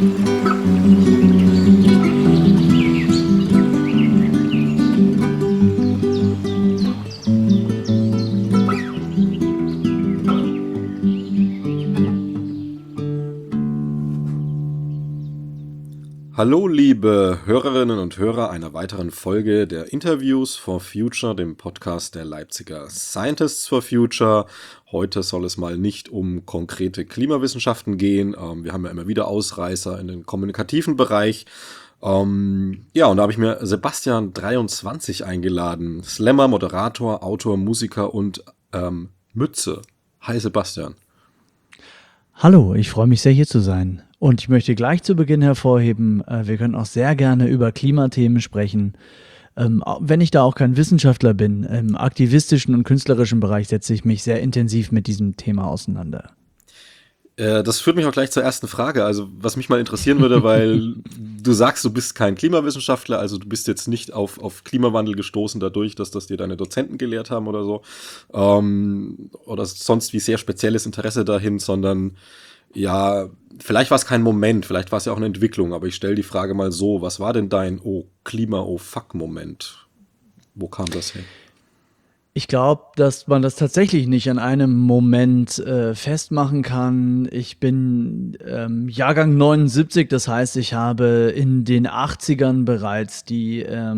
Hallo, liebe Hörerinnen und Hörer einer weiteren Folge der Interviews for Future, dem Podcast der Leipziger Scientists for Future. Heute soll es mal nicht um konkrete Klimawissenschaften gehen. Wir haben ja immer wieder Ausreißer in den kommunikativen Bereich. Und da habe ich mir Sebastian 23 eingeladen. Slammer, Moderator, Autor, Musiker und Mütze. Hi Sebastian. Hallo, ich freue mich sehr, hier zu sein. Und ich möchte gleich zu Beginn hervorheben, wir können auch sehr gerne über Klimathemen sprechen. Wenn ich da auch kein Wissenschaftler bin, im aktivistischen und künstlerischen Bereich setze ich mich sehr intensiv mit diesem Thema auseinander. Das führt mich auch gleich zur ersten Frage. Also was mich mal interessieren würde, weil du sagst, du bist kein Klimawissenschaftler, also du bist jetzt nicht auf Klimawandel gestoßen dadurch, dass das dir deine Dozenten gelehrt haben oder so, oder sonst wie sehr spezielles Interesse dahin, sondern ja, vielleicht war es kein Moment, vielleicht war es ja auch eine Entwicklung, aber ich stelle die Frage mal so, was war denn dein Klima-Oh-Fuck-Moment? Wo kam das her? Ich glaube, dass man das tatsächlich nicht an einem Moment festmachen kann. Ich bin Jahrgang 79, das heißt, ich habe in den 80ern bereits die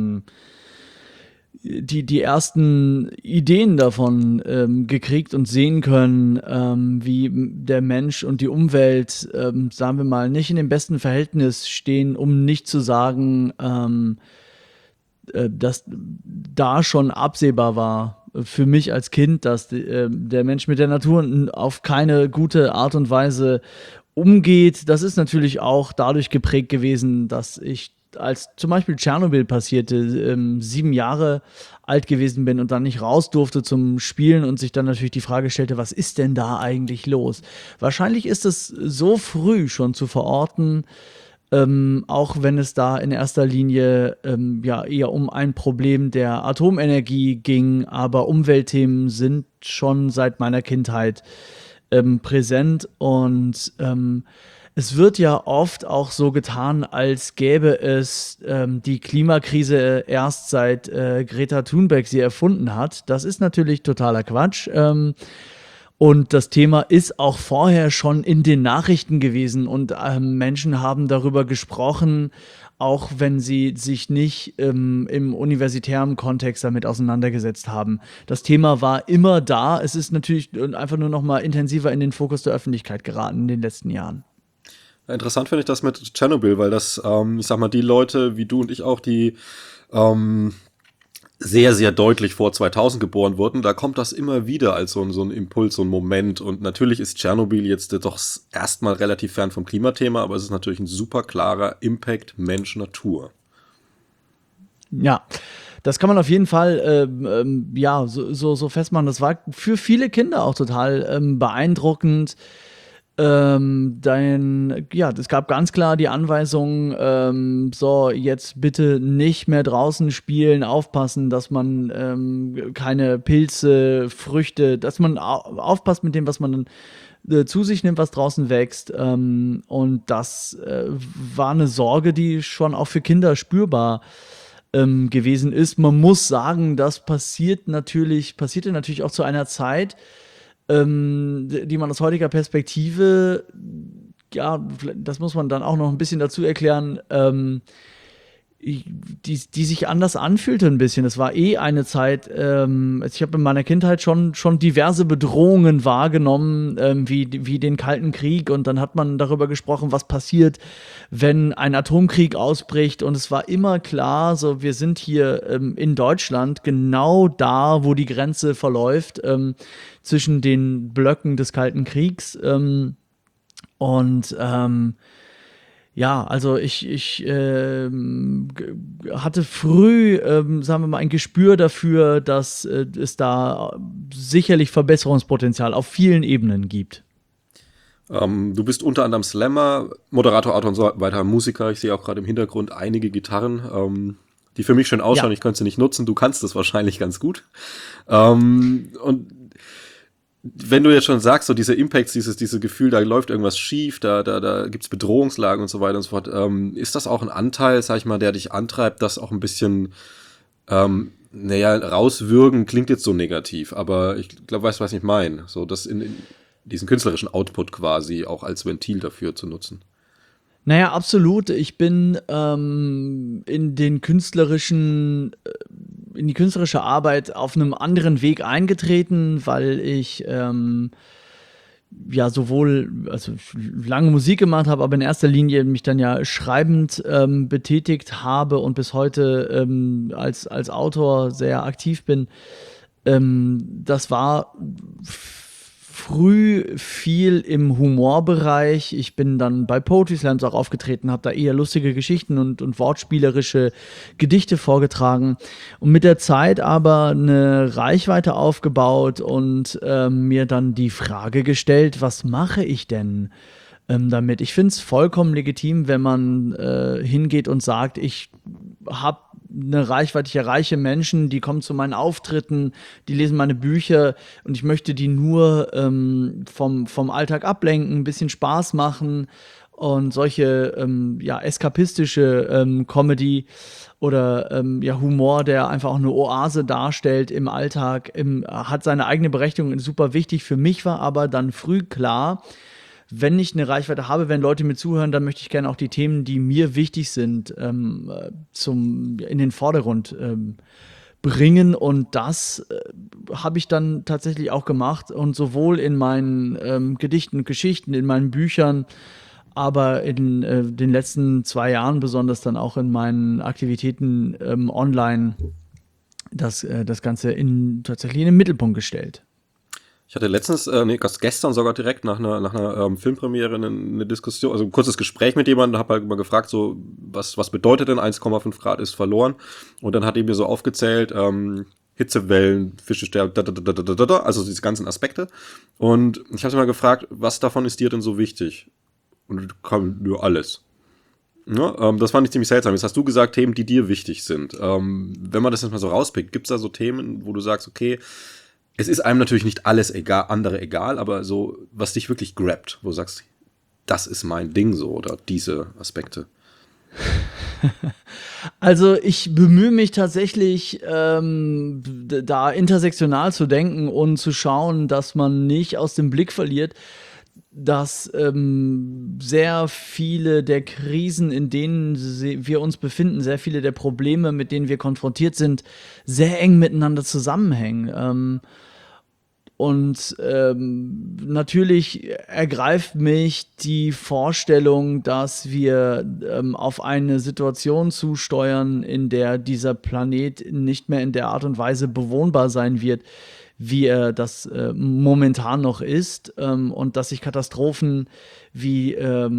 ersten Ideen davon gekriegt und sehen können, wie der Mensch und die Umwelt, sagen wir mal, nicht in dem besten Verhältnis stehen, um nicht zu sagen, dass da schon absehbar war für mich als Kind, dass der Mensch mit der Natur auf keine gute Art und Weise umgeht. Das ist natürlich auch dadurch geprägt gewesen, dass ich, als zum Beispiel Tschernobyl passierte, 7 Jahre alt gewesen bin und dann nicht raus durfte zum Spielen und sich dann natürlich die Frage stellte, was ist denn da eigentlich los? Wahrscheinlich ist es so früh schon zu verorten, auch wenn es da in erster Linie eher um ein Problem der Atomenergie ging, aber Umweltthemen sind schon seit meiner Kindheit präsent und es wird ja oft auch so getan, als gäbe es die Klimakrise erst seit Greta Thunberg sie erfunden hat. Das ist natürlich totaler Quatsch. Und das Thema ist auch vorher schon in den Nachrichten gewesen und Menschen haben darüber gesprochen, auch wenn sie sich nicht im universitären Kontext damit auseinandergesetzt haben. Das Thema war immer da. Es ist natürlich einfach nur noch mal intensiver in den Fokus der Öffentlichkeit geraten in den letzten Jahren. Interessant finde ich das mit Tschernobyl, weil das, ich sag mal, die Leute wie du und ich auch, die sehr, sehr deutlich vor 2000 geboren wurden, da kommt das immer wieder als so ein Impuls, so ein Moment. Und natürlich ist Tschernobyl jetzt doch erstmal relativ fern vom Klimathema, aber es ist natürlich ein super klarer Impact Mensch-Natur. Ja, das kann man auf jeden Fall so festmachen. Das war für viele Kinder auch total beeindruckend. Es gab ganz klar die Anweisung, so, jetzt bitte nicht mehr draußen spielen, aufpassen, dass man keine Pilze, Früchte, dass man aufpasst mit dem, was man zu sich nimmt, was draußen wächst. Und das war eine Sorge, die schon auch für Kinder spürbar gewesen ist. Man muss sagen, das passierte natürlich auch zu einer Zeit, die man aus heutiger Perspektive, ja, das muss man dann auch noch ein bisschen dazu erklären, die sich anders anfühlte ein bisschen. Es war eine Zeit, ich habe in meiner Kindheit schon diverse Bedrohungen wahrgenommen, wie den Kalten Krieg, und dann hat man darüber gesprochen, was passiert, wenn ein Atomkrieg ausbricht, und es war immer klar, so, wir sind hier in Deutschland genau da, wo die Grenze verläuft, zwischen den Blöcken des Kalten Kriegs, also ich hatte früh, sagen wir mal, ein Gespür dafür, dass es da sicherlich Verbesserungspotenzial auf vielen Ebenen gibt. Du bist unter anderem Slammer, Moderator, Autor und so weiter, Musiker. Ich sehe auch gerade im Hintergrund einige Gitarren, die für mich schön ausschauen. Ja. Ich könnte sie nicht nutzen. Du kannst das wahrscheinlich ganz gut. Und wenn du jetzt schon sagst, so diese Impacts, diese Gefühl, da läuft irgendwas schief, da gibt's Bedrohungslagen und so weiter und so fort, ist das auch ein Anteil, sag ich mal, der dich antreibt, das auch ein bisschen, rauswürgen klingt jetzt so negativ, aber ich glaube, weißt du, was ich meine? So, das in diesen künstlerischen Output quasi auch als Ventil dafür zu nutzen. Naja, absolut. Ich bin in die künstlerische Arbeit auf einem anderen Weg eingetreten, weil ich ja sowohl lange Musik gemacht habe, aber in erster Linie mich dann ja schreibend betätigt habe und bis heute als Autor sehr aktiv bin. Das war früh viel im Humorbereich. Ich bin dann bei Poetry Slams auch aufgetreten, habe da eher lustige Geschichten und wortspielerische Gedichte vorgetragen und mit der Zeit aber eine Reichweite aufgebaut und mir dann die Frage gestellt, was mache ich denn damit? Ich finde es vollkommen legitim, wenn man hingeht und sagt, ich habe eine Reichweite, ich erreiche Menschen, die kommen zu meinen Auftritten, die lesen meine Bücher und ich möchte die nur vom Alltag ablenken, ein bisschen Spaß machen und solche eskapistische Comedy oder Humor, der einfach auch eine Oase darstellt im Alltag, hat seine eigene Berechtigung, super wichtig. Für mich war aber dann früh klar, wenn ich eine Reichweite habe, wenn Leute mir zuhören, dann möchte ich gerne auch die Themen, die mir wichtig sind, in den Vordergrund bringen. Und das habe ich dann tatsächlich auch gemacht. Und sowohl in meinen Gedichten und Geschichten, in meinen Büchern, aber in den letzten 2 Jahren besonders dann auch in meinen Aktivitäten online das Ganze tatsächlich in den Mittelpunkt gestellt. Ich hatte letztens, gestern sogar direkt nach einer Filmpremiere eine Diskussion, also ein kurzes Gespräch mit jemandem, habe halt mal gefragt, so, was bedeutet denn 1,5 Grad ist verloren? Und dann hat er mir so aufgezählt, Hitzewellen, Fische sterben, also diese ganzen Aspekte. Und ich habe sie mal gefragt, was davon ist dir denn so wichtig? Und kam nur alles. Ja, das fand ich ziemlich seltsam. Jetzt hast du gesagt, Themen, die dir wichtig sind. Wenn man das jetzt mal so rauspickt, gibt's da so Themen, wo du sagst, okay, es ist einem natürlich nicht alles egal, aber so, was dich wirklich grabt, wo du sagst, das ist mein Ding so, oder diese Aspekte. Also ich bemühe mich tatsächlich, da intersektional zu denken und zu schauen, dass man nicht aus dem Blick verliert, dass sehr viele der Krisen, in denen wir uns befinden, sehr viele der Probleme, mit denen wir konfrontiert sind, sehr eng miteinander zusammenhängen. Natürlich ergreift mich die Vorstellung, dass wir auf eine Situation zusteuern, in der dieser Planet nicht mehr in der Art und Weise bewohnbar sein wird, wie er das momentan noch ist, und dass sich Katastrophen wie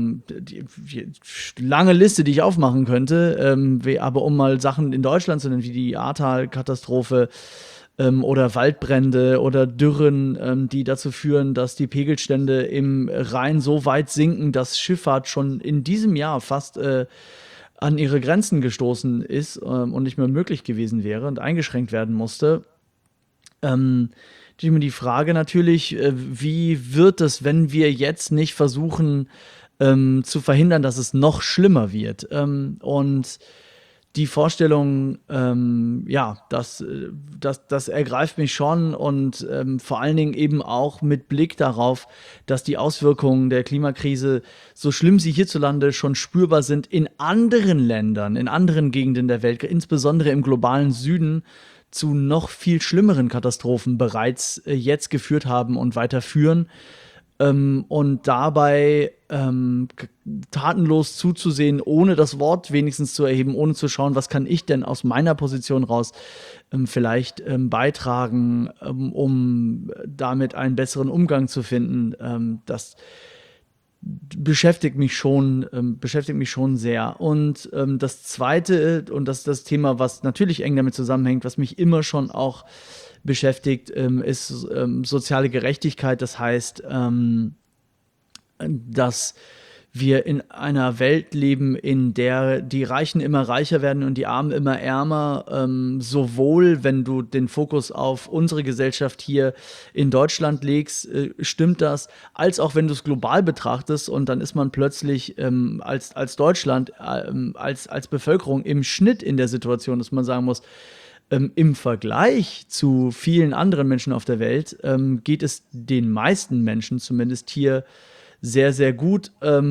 lange Liste, die ich aufmachen könnte, aber um mal Sachen in Deutschland zu nennen, wie die Ahrtal-Katastrophe, oder Waldbrände oder Dürren, die dazu führen, dass die Pegelstände im Rhein so weit sinken, dass Schifffahrt schon in diesem Jahr fast an ihre Grenzen gestoßen ist und nicht mehr möglich gewesen wäre und eingeschränkt werden musste. Die Frage natürlich, wie wird es, wenn wir jetzt nicht versuchen zu verhindern, dass es noch schlimmer wird? Und die Vorstellung, das ergreift mich schon und vor allen Dingen eben auch mit Blick darauf, dass die Auswirkungen der Klimakrise, so schlimm sie hierzulande schon spürbar sind, in anderen Ländern, in anderen Gegenden der Welt, insbesondere im globalen Süden, zu noch viel schlimmeren Katastrophen bereits jetzt geführt haben und weiterführen. Und dabei tatenlos zuzusehen, ohne das Wort wenigstens zu erheben, ohne zu schauen, was kann ich denn aus meiner Position raus vielleicht beitragen, um damit einen besseren Umgang zu finden, das beschäftigt mich schon sehr. Und das Zweite, und das ist das Thema, was natürlich eng damit zusammenhängt, was mich immer schon auch beschäftigt, ist soziale Gerechtigkeit. Das heißt, dass wir in einer Welt leben, in der die Reichen immer reicher werden und die Armen immer ärmer, sowohl wenn du den Fokus auf unsere Gesellschaft hier in Deutschland legst, stimmt das, als auch wenn du es global betrachtest und dann ist man plötzlich als Deutschland, als Bevölkerung im Schnitt in der Situation, dass man sagen muss, im Vergleich zu vielen anderen Menschen auf der Welt geht es den meisten Menschen zumindest hier sehr, sehr gut.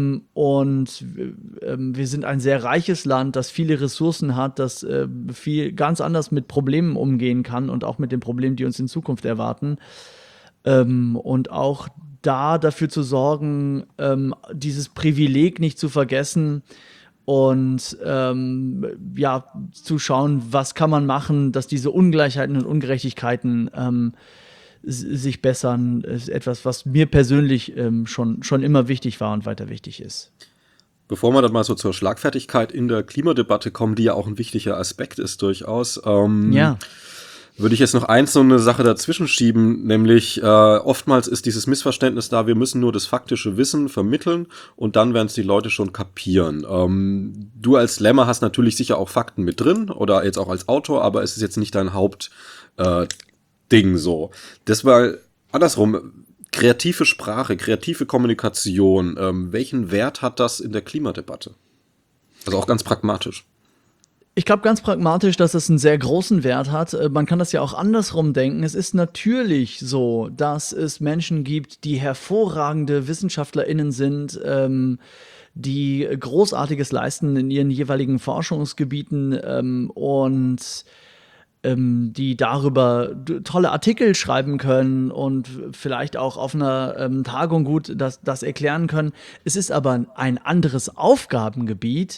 Wir sind ein sehr reiches Land, das viele Ressourcen hat, das viel ganz anders mit Problemen umgehen kann und auch mit den Problemen, die uns in Zukunft erwarten. Und auch da dafür zu sorgen, dieses Privileg nicht zu vergessen und ja, zu schauen, was kann man machen, dass diese Ungleichheiten und Ungerechtigkeiten sich bessern, ist etwas, was mir persönlich schon immer wichtig war und weiter wichtig ist. Bevor wir dann mal so zur Schlagfertigkeit in der Klimadebatte kommen, die ja auch ein wichtiger Aspekt ist durchaus, Ja. würde ich jetzt noch so eine Sache dazwischen schieben, nämlich oftmals ist dieses Missverständnis da, wir müssen nur das faktische Wissen vermitteln und dann werden es die Leute schon kapieren. Du als Lemmer hast natürlich sicher auch Fakten mit drin oder jetzt auch als Autor, aber es ist jetzt nicht dein Ding so. Das war andersrum. Kreative Sprache, kreative Kommunikation, welchen Wert hat das in der Klimadebatte? Also auch ganz pragmatisch. Ich glaube ganz pragmatisch, dass es einen sehr großen Wert hat. Man kann das ja auch andersrum denken. Es ist natürlich so, dass es Menschen gibt, die hervorragende WissenschaftlerInnen sind, die Großartiges leisten in ihren jeweiligen Forschungsgebieten und die darüber tolle Artikel schreiben können und vielleicht auch auf einer Tagung gut das erklären können. Es ist aber ein anderes Aufgabengebiet,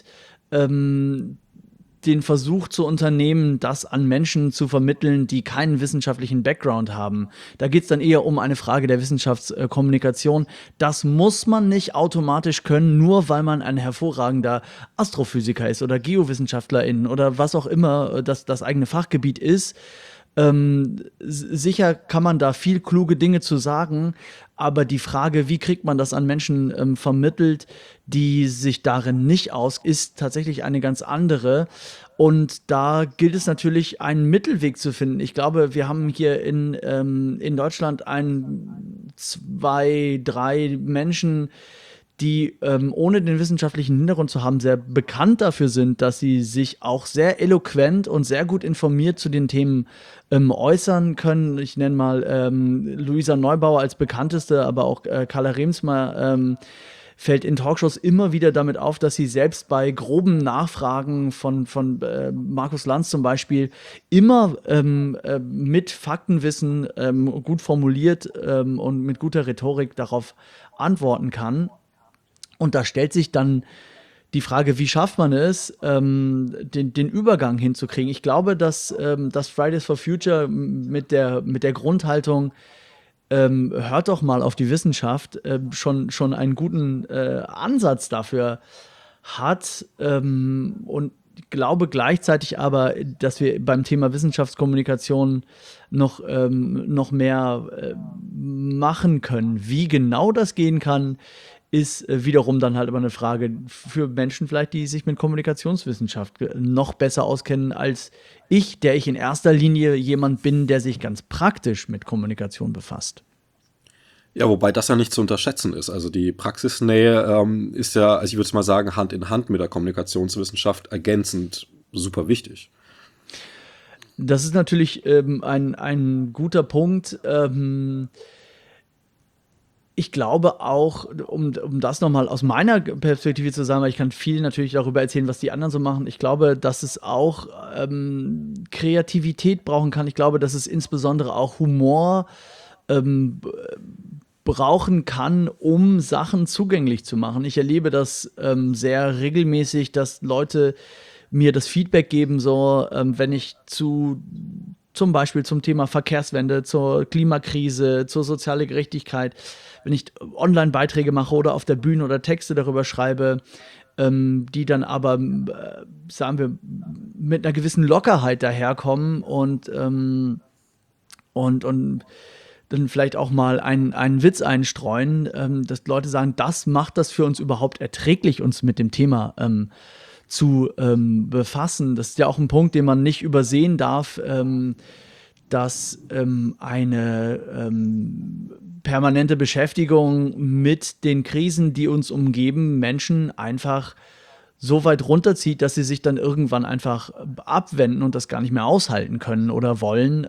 den Versuch zu unternehmen, das an Menschen zu vermitteln, die keinen wissenschaftlichen Background haben. Da geht es dann eher um eine Frage der Wissenschaftskommunikation. Das muss man nicht automatisch können, nur weil man ein hervorragender Astrophysiker ist oder Geowissenschaftlerin oder was auch immer das eigene Fachgebiet ist. Sicher kann man da viel kluge Dinge zu sagen, aber die Frage, wie kriegt man das an Menschen vermittelt, die sich darin nicht aus, ist tatsächlich eine ganz andere. Und da gilt es natürlich, einen Mittelweg zu finden. Ich glaube, wir haben hier in Deutschland zwei, drei Menschen, die ohne den wissenschaftlichen Hintergrund zu haben, sehr bekannt dafür sind, dass sie sich auch sehr eloquent und sehr gut informiert zu den Themen äußern können. Ich nenne mal Luisa Neubauer als bekannteste, aber auch Carla Remsmar fällt in Talkshows immer wieder damit auf, dass sie selbst bei groben Nachfragen von Markus Lanz zum Beispiel immer mit Faktenwissen gut formuliert und mit guter Rhetorik darauf antworten kann. Und da stellt sich dann die Frage, wie schafft man es, den Übergang hinzukriegen? Ich glaube, dass Fridays for Future mit der Grundhaltung, hört doch mal auf die Wissenschaft, schon einen guten Ansatz dafür hat. Und ich glaube gleichzeitig aber, dass wir beim Thema Wissenschaftskommunikation noch mehr machen können. Wie genau das gehen kann, ist wiederum dann halt aber eine Frage für Menschen vielleicht, die sich mit Kommunikationswissenschaft noch besser auskennen als ich, der ich in erster Linie jemand bin, der sich ganz praktisch mit Kommunikation befasst. Ja, wobei das ja nicht zu unterschätzen ist. Also die Praxisnähe ist ja, also ich würde es mal sagen, Hand in Hand mit der Kommunikationswissenschaft ergänzend super wichtig. Das ist natürlich ein guter Punkt. Ich glaube auch, um das nochmal aus meiner Perspektive zu sagen, weil ich kann viel natürlich darüber erzählen, was die anderen so machen. Ich glaube, dass es auch Kreativität brauchen kann. Ich glaube, dass es insbesondere auch Humor brauchen kann, um Sachen zugänglich zu machen. Ich erlebe das sehr regelmäßig, dass Leute mir das Feedback geben, so wenn ich zum Beispiel zum Thema Verkehrswende, zur Klimakrise, zur sozialen Gerechtigkeit, wenn ich Online-Beiträge mache oder auf der Bühne oder Texte darüber schreibe, die dann aber, sagen wir, mit einer gewissen Lockerheit daherkommen und dann vielleicht auch mal einen Witz einstreuen, dass Leute sagen, das macht das für uns überhaupt erträglich, uns mit dem Thema zu befassen. Das ist ja auch ein Punkt, den man nicht übersehen darf, dass eine permanente Beschäftigung mit den Krisen, die uns umgeben, Menschen einfach so weit runterzieht, dass sie sich dann irgendwann einfach abwenden und das gar nicht mehr aushalten können oder wollen,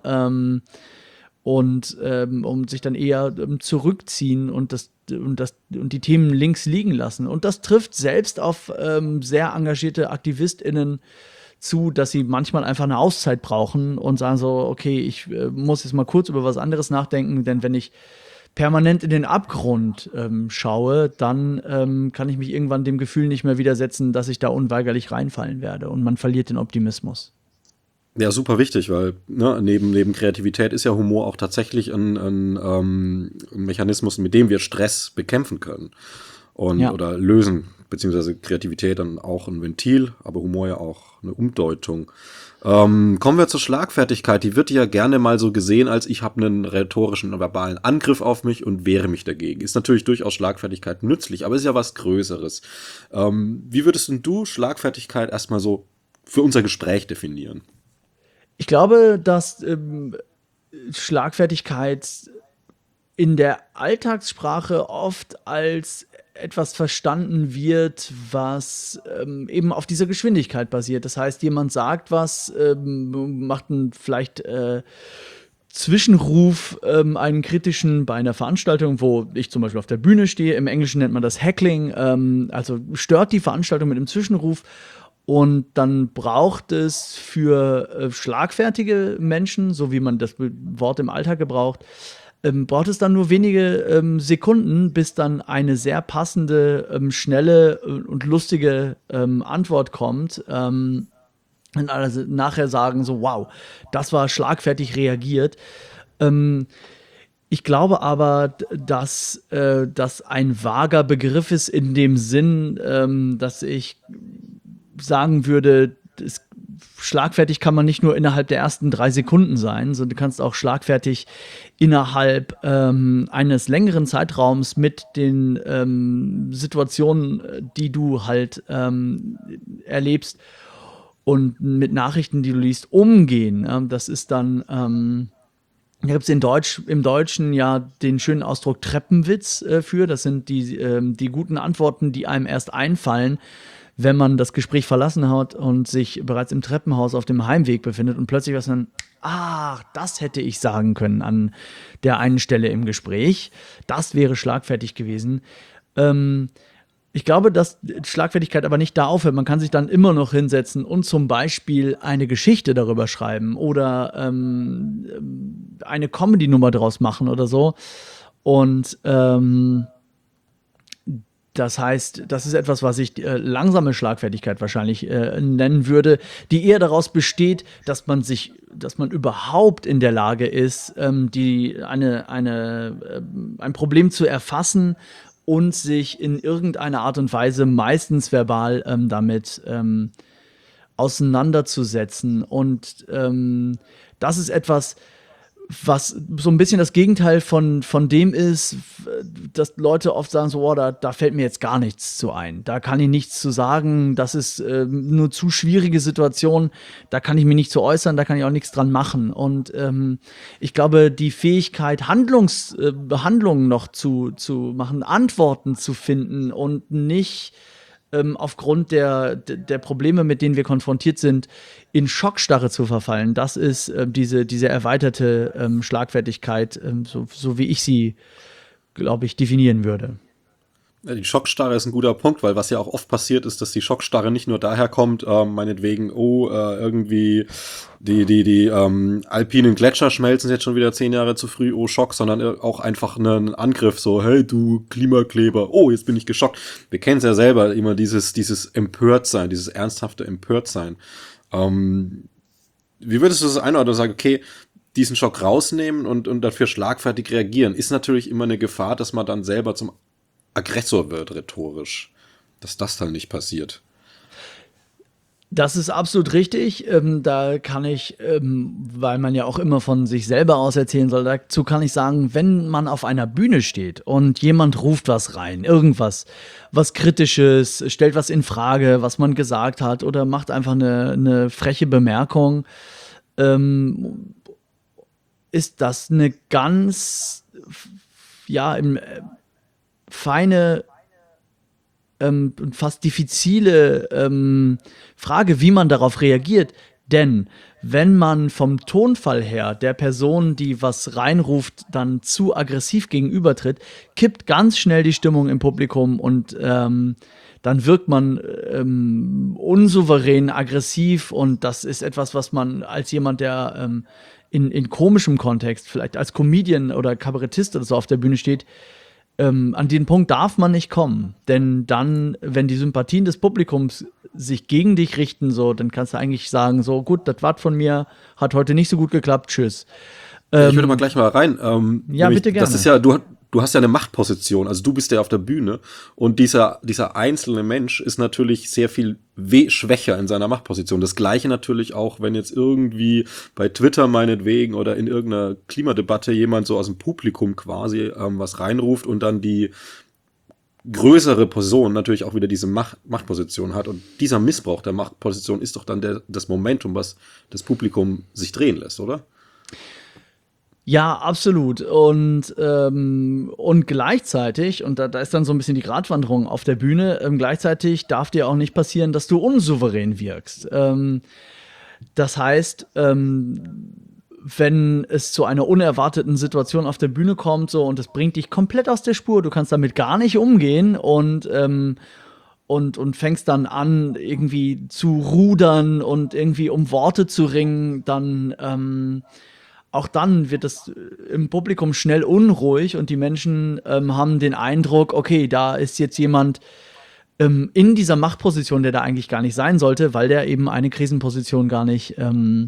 und sich dann eher zurückziehen und die Themen links liegen lassen. Und das trifft selbst auf sehr engagierte AktivistInnen zu, dass sie manchmal einfach eine Auszeit brauchen und sagen so, okay, ich muss jetzt mal kurz über was anderes nachdenken, denn wenn ich permanent in den Abgrund schaue, dann kann ich mich irgendwann dem Gefühl nicht mehr widersetzen, dass ich da unweigerlich reinfallen werde und man verliert den Optimismus. Ja, super wichtig, weil neben Kreativität ist ja Humor auch tatsächlich ein Mechanismus, mit dem wir Stress bekämpfen können oder lösen, beziehungsweise Kreativität dann auch ein Ventil, aber Humor ja auch eine Umdeutung. Kommen wir zur Schlagfertigkeit. Die wird ja gerne mal so gesehen, als ich habe einen rhetorischen, verbalen Angriff auf mich und wehre mich dagegen. Ist natürlich durchaus Schlagfertigkeit nützlich, aber ist ja was Größeres. Wie würdest denn du Schlagfertigkeit erstmal so für unser Gespräch definieren? Ich glaube, dass Schlagfertigkeit in der Alltagssprache oft als etwas verstanden wird, was eben auf dieser Geschwindigkeit basiert. Das heißt, jemand sagt was, macht vielleicht Zwischenruf, einen kritischen bei einer Veranstaltung, wo ich zum Beispiel auf der Bühne stehe. Im Englischen nennt man das Heckling, also stört die Veranstaltung mit einem Zwischenruf. Und dann braucht es für schlagfertige Menschen, so wie man das Wort im Alltag gebraucht, braucht es dann nur wenige Sekunden, bis dann eine sehr passende, schnelle und lustige Antwort kommt. Und alle nachher sagen so, wow, das war schlagfertig reagiert. Ich glaube aber, dass das ein vager Begriff ist in dem Sinn, dass ich sagen würde, schlagfertig kann man nicht nur innerhalb der ersten 3 Sekunden sein, sondern du kannst auch schlagfertig innerhalb eines längeren Zeitraums mit den Situationen, die du halt erlebst und mit Nachrichten, die du liest, umgehen. Das ist dann da gibt es im Deutschen ja den schönen Ausdruck Treppenwitz für. Das sind die guten Antworten, die einem erst einfallen, wenn man das Gespräch verlassen hat und sich bereits im Treppenhaus auf dem Heimweg befindet und plötzlich was dann, das hätte ich sagen können an der einen Stelle im Gespräch. Das wäre schlagfertig gewesen. Ich glaube, dass Schlagfertigkeit aber nicht da aufhört. Man kann sich dann immer noch hinsetzen und zum Beispiel eine Geschichte darüber schreiben oder eine Comedy-Nummer draus machen oder so. Und das heißt, das ist etwas, was ich langsame Schlagfertigkeit wahrscheinlich nennen würde, die eher daraus besteht, dass man überhaupt in der Lage ist, ein Problem zu erfassen und sich in irgendeiner Art und Weise, meistens verbal, damit auseinanderzusetzen. Und das ist etwas, was so ein bisschen das Gegenteil von dem ist, dass Leute oft sagen so, da fällt mir jetzt gar nichts zu ein. Da kann ich nichts zu sagen. Das ist eine zu schwierige Situation. Da kann ich mich nicht zu äußern. Da kann ich auch nichts dran machen. Und ich glaube, die Fähigkeit, Handlungen noch zu machen, Antworten zu finden und nicht aufgrund der Probleme, mit denen wir konfrontiert sind, in Schockstarre zu verfallen. Das ist diese erweiterte Schlagfertigkeit, so wie ich sie, glaube ich, definieren würde. Ja, die Schockstarre ist ein guter Punkt, weil was ja auch oft passiert ist, dass die Schockstarre nicht nur daher kommt, meinetwegen, irgendwie die alpinen Gletscher schmelzen jetzt schon wieder 10 Jahre zu früh, oh Schock, sondern auch einfach einen Angriff, so, hey du Klimakleber, oh, jetzt bin ich geschockt. Wir kennen es ja selber, immer dieses Empörtsein, dieses ernsthafte Empörtsein. Wie würdest du das einordnen und sagen, okay, diesen Schock rausnehmen und dafür schlagfertig reagieren, ist natürlich immer eine Gefahr, dass man dann selber zum Aggressor wird, rhetorisch. Dass das dann nicht passiert. Das ist absolut richtig. Da kann ich, weil man ja auch immer von sich selber aus erzählen soll, dazu kann ich sagen, wenn man auf einer Bühne steht und jemand ruft was rein, irgendwas, was Kritisches, stellt was in Frage, was man gesagt hat oder macht einfach eine freche Bemerkung, ähm, ist das eine ganz, ja, feine und fast diffizile Frage, wie man darauf reagiert. Denn wenn man vom Tonfall her der Person, die was reinruft, dann zu aggressiv gegenübertritt, kippt ganz schnell die Stimmung im Publikum und dann wirkt man unsouverän, aggressiv und das ist etwas, was man als jemand, der in komischem Kontext, vielleicht als Comedian oder Kabarettist oder so auf der Bühne steht, an den Punkt darf man nicht kommen. Denn dann, wenn die Sympathien des Publikums sich gegen dich richten, so, dann kannst du eigentlich sagen, so, gut, das war von mir, hat heute nicht so gut geklappt, tschüss. Ich würde mal gleich mal rein. Ja, bitte gerne. Das ist ja, du hast ja eine Machtposition, also du bist ja auf der Bühne und dieser einzelne Mensch ist natürlich sehr viel schwächer in seiner Machtposition. Das Gleiche natürlich auch, wenn jetzt irgendwie bei Twitter meinetwegen oder in irgendeiner Klimadebatte jemand so aus dem Publikum quasi was reinruft und dann die größere Person natürlich auch wieder diese Machtposition hat. Und dieser Missbrauch der Machtposition ist doch dann das Momentum, was das Publikum sich drehen lässt, oder? Ja, absolut. Und gleichzeitig, und da ist dann so ein bisschen die Gratwanderung auf der Bühne, gleichzeitig darf dir auch nicht passieren, dass du unsouverän wirkst. Das heißt, wenn es zu einer unerwarteten Situation auf der Bühne kommt, so und es bringt dich komplett aus der Spur, du kannst damit gar nicht umgehen und fängst dann an, irgendwie zu rudern und irgendwie um Worte zu ringen, dann auch dann wird es im Publikum schnell unruhig und die Menschen haben den Eindruck, okay, da ist jetzt jemand in dieser Machtposition, der da eigentlich gar nicht sein sollte, weil der eben eine Krisenposition gar nicht,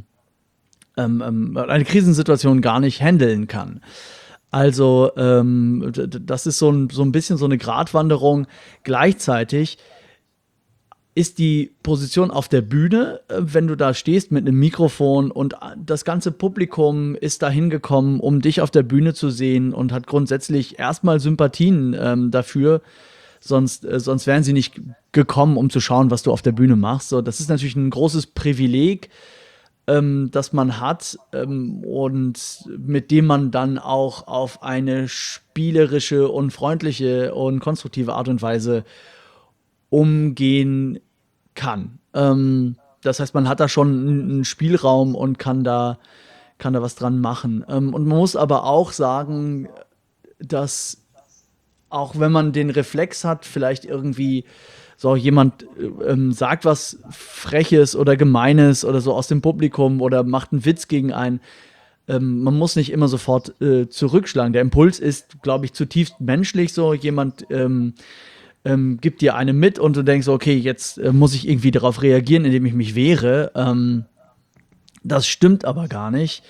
eine Krisensituation gar nicht handeln kann. Also das ist so ein bisschen so eine Gratwanderung. Gleichzeitig ist die Position auf der Bühne, wenn du da stehst mit einem Mikrofon und das ganze Publikum ist da hingekommen, um dich auf der Bühne zu sehen und hat grundsätzlich erstmal Sympathien dafür, sonst wären sie nicht gekommen, um zu schauen, was du auf der Bühne machst. So, das ist natürlich ein großes Privileg, das man hat und mit dem man dann auch auf eine spielerische und freundliche und konstruktive Art und Weise umgehen kann. Das heißt, man hat da schon einen Spielraum und kann da was dran machen. Und man muss aber auch sagen, dass auch wenn man den Reflex hat, vielleicht irgendwie so jemand sagt was Freches oder Gemeines oder so aus dem Publikum oder macht einen Witz gegen einen, man muss nicht immer sofort zurückschlagen. Der Impuls ist, glaube ich, zutiefst menschlich so. Jemand gibt dir eine mit und du denkst, okay, jetzt muss ich irgendwie darauf reagieren, indem ich mich wehre. Das stimmt aber gar nicht.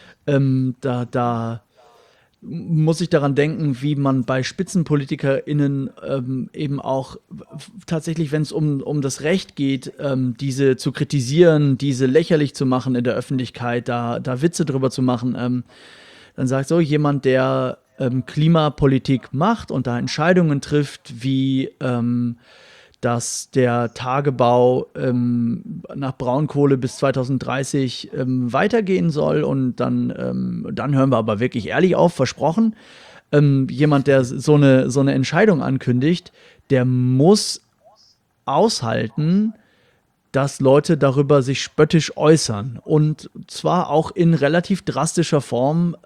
Da muss ich daran denken, wie man bei SpitzenpolitikerInnen eben auch tatsächlich, wenn es um das Recht geht, diese zu kritisieren, diese lächerlich zu machen in der Öffentlichkeit, da Witze drüber zu machen, dann sagt so jemand, der Klimapolitik macht und da Entscheidungen trifft, wie dass der Tagebau nach Braunkohle bis 2030 weitergehen soll und dann hören wir aber wirklich ehrlich auf, versprochen. Jemand, der so eine Entscheidung ankündigt, der muss aushalten, dass Leute darüber sich spöttisch äußern und zwar auch in relativ drastischer Form.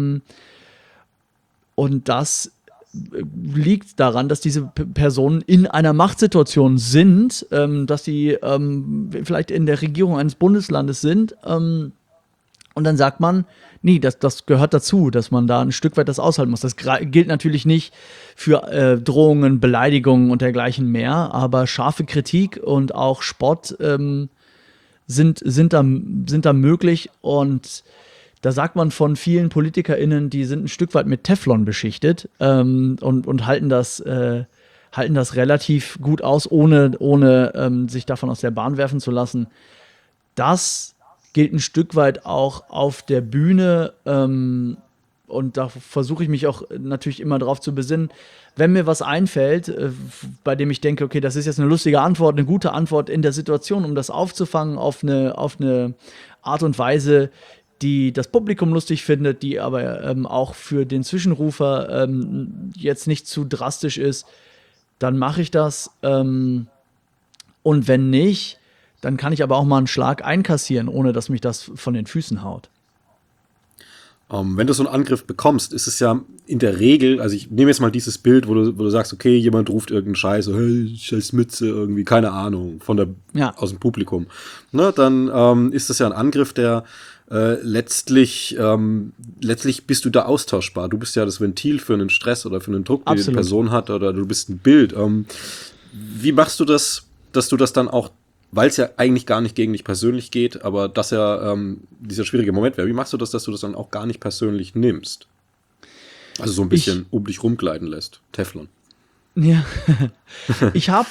Und das liegt daran, dass diese Personen in einer Machtsituation sind, dass sie vielleicht in der Regierung eines Bundeslandes sind. Und dann sagt man, nee, das gehört dazu, dass man da ein Stück weit das aushalten muss. Das gilt natürlich nicht für Drohungen, Beleidigungen und dergleichen mehr, aber scharfe Kritik und auch Spott sind da möglich und da sagt man von vielen PolitikerInnen, die sind ein Stück weit mit Teflon beschichtet und halten das halten das relativ gut aus, ohne sich davon aus der Bahn werfen zu lassen. Das gilt ein Stück weit auch auf der Bühne, und da versuche ich mich auch natürlich immer drauf zu besinnen, wenn mir was einfällt, bei dem ich denke, okay, das ist jetzt eine lustige Antwort, eine gute Antwort in der Situation, um das aufzufangen auf eine Art und Weise, die das Publikum lustig findet, die aber auch für den Zwischenrufer jetzt nicht zu drastisch ist, dann mache ich das. Und wenn nicht, dann kann ich aber auch mal einen Schlag einkassieren, ohne dass mich das von den Füßen haut. Wenn du so einen Angriff bekommst, ist es ja in der Regel, also ich nehme jetzt mal dieses Bild, wo du sagst, okay, jemand ruft irgendeinen Scheiß, so, hey, scheiß Mütze, irgendwie, keine Ahnung, aus dem Publikum. Ne, dann ist das ja ein Angriff, der letztlich bist du da austauschbar. Du bist ja das Ventil für einen Stress oder für einen Druck, den die Person hat, oder du bist ein Bild. Wie machst du das, dass du das dann auch, weil es ja eigentlich gar nicht gegen dich persönlich geht, aber dass ja dieser schwierige Moment wäre, wie machst du das, dass du das dann auch gar nicht persönlich nimmst? Also so ein bisschen um dich rumgleiten lässt. Teflon. Ja, ich habe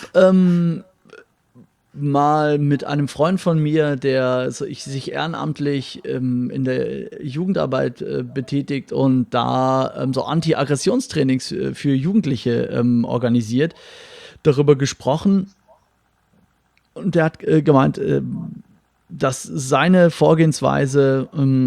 mal mit einem Freund von mir, der sich ehrenamtlich in der Jugendarbeit betätigt und da so Anti-Aggressionstrainings für Jugendliche organisiert, darüber gesprochen. Und der hat gemeint, dass seine Vorgehensweise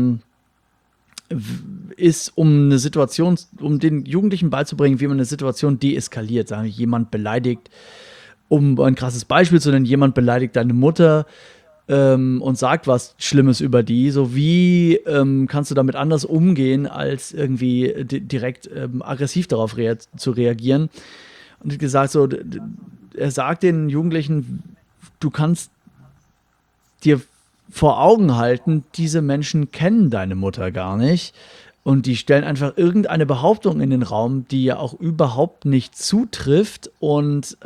ist, um den Jugendlichen beizubringen, wie man eine Situation deeskaliert. Sagen wir, jemand beleidigt, um ein krasses Beispiel zu nennen, jemand beleidigt deine Mutter und sagt was Schlimmes über die. So wie kannst du damit anders umgehen, als irgendwie direkt aggressiv darauf zu reagieren? Und er hat gesagt, so, er sagt den Jugendlichen, du kannst dir vor Augen halten, diese Menschen kennen deine Mutter gar nicht und die stellen einfach irgendeine Behauptung in den Raum, die ja auch überhaupt nicht zutrifft und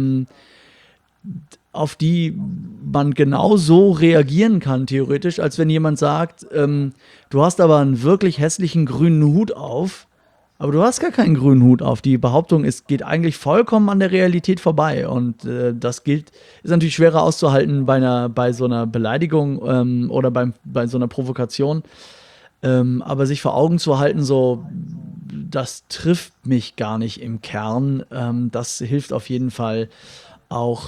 auf die man genauso reagieren kann, theoretisch, als wenn jemand sagt, du hast aber einen wirklich hässlichen grünen Hut auf, aber du hast gar keinen grünen Hut auf. Die Behauptung geht eigentlich vollkommen an der Realität vorbei. Und das ist natürlich schwerer auszuhalten bei so einer Beleidigung oder bei so einer Provokation. Aber sich vor Augen zu halten, so, das trifft mich gar nicht im Kern, das hilft auf jeden Fall auch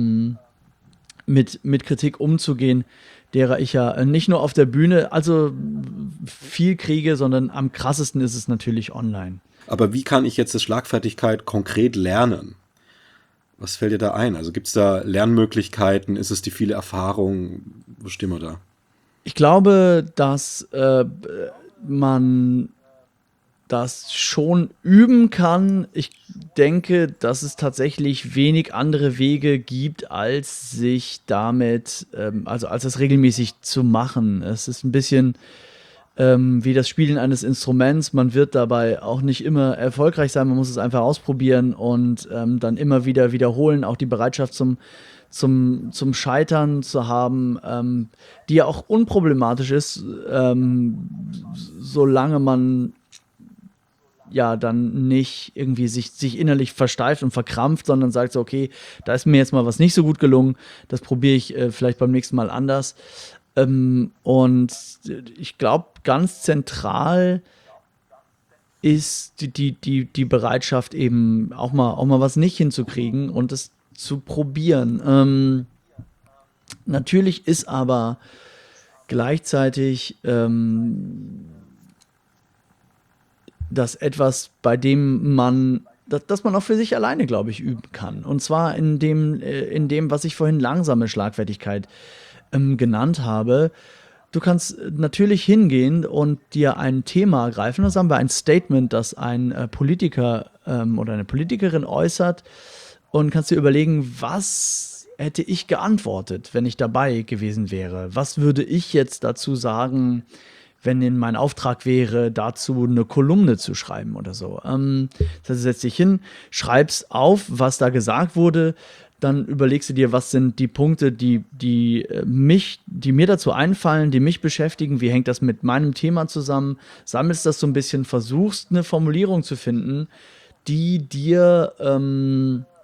mit Kritik umzugehen, derer ich ja nicht nur auf der Bühne viel kriege, sondern am krassesten ist es natürlich online. Aber wie kann ich jetzt das Schlagfertigkeit konkret lernen? Was fällt dir da ein? Also gibt es da Lernmöglichkeiten? Ist es die viele Erfahrung? Wo stehen wir da? Ich glaube, dass man das schon üben kann. Ich denke, dass es tatsächlich wenig andere Wege gibt, als sich damit, als es regelmäßig zu machen. Es ist ein bisschen wie das Spielen eines Instruments. Man wird dabei auch nicht immer erfolgreich sein. Man muss es einfach ausprobieren und dann immer wieder wiederholen. Auch die Bereitschaft zum Scheitern zu haben, die ja auch unproblematisch ist, solange man ja dann nicht irgendwie sich innerlich versteift und verkrampft, sondern sagt so, okay, da ist mir jetzt mal was nicht so gut gelungen, das probiere ich vielleicht beim nächsten Mal anders. Und ich glaube, ganz zentral ist die Bereitschaft eben auch mal was nicht hinzukriegen und es zu probieren. Natürlich ist aber gleichzeitig das etwas, bei dem dass man auch für sich alleine, glaube ich, üben kann. Und zwar in dem, was ich vorhin langsame Schlagfertigkeit genannt habe. Du kannst natürlich hingehen und dir ein Thema greifen. Das haben wir ein Statement, das ein Politiker oder eine Politikerin äußert und kannst dir überlegen, was hätte ich geantwortet, wenn ich dabei gewesen wäre? Was würde ich jetzt dazu sagen, wenn in mein Auftrag wäre, dazu eine Kolumne zu schreiben oder so. Das heißt, du setzt dich hin, schreibst auf, was da gesagt wurde, dann überlegst du dir, was sind die Punkte, die mir dazu einfallen, die mich beschäftigen, wie hängt das mit meinem Thema zusammen, sammelst das so ein bisschen, versuchst eine Formulierung zu finden, die dir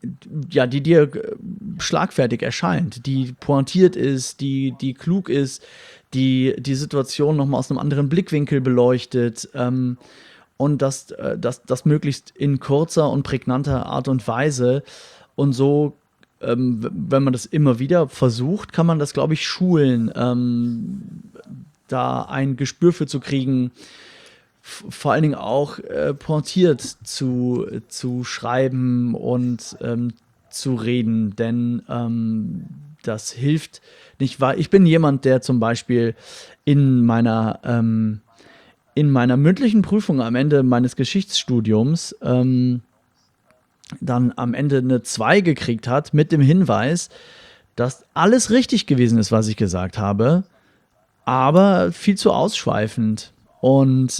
ja, die dir schlagfertig erscheint, die pointiert ist, die klug ist, die Situation nochmal aus einem anderen Blickwinkel beleuchtet, und das möglichst in kurzer und prägnanter Art und Weise. Und so, wenn man das immer wieder versucht, kann man das, glaube ich, schulen, da ein Gespür für zu kriegen, vor allen Dingen auch pointiert zu schreiben und zu reden, denn das hilft nicht, weil ich bin jemand, der zum Beispiel in meiner mündlichen Prüfung am Ende meines Geschichtsstudiums dann am Ende eine 2 gekriegt hat mit dem Hinweis, dass alles richtig gewesen ist, was ich gesagt habe, aber viel zu ausschweifend. Und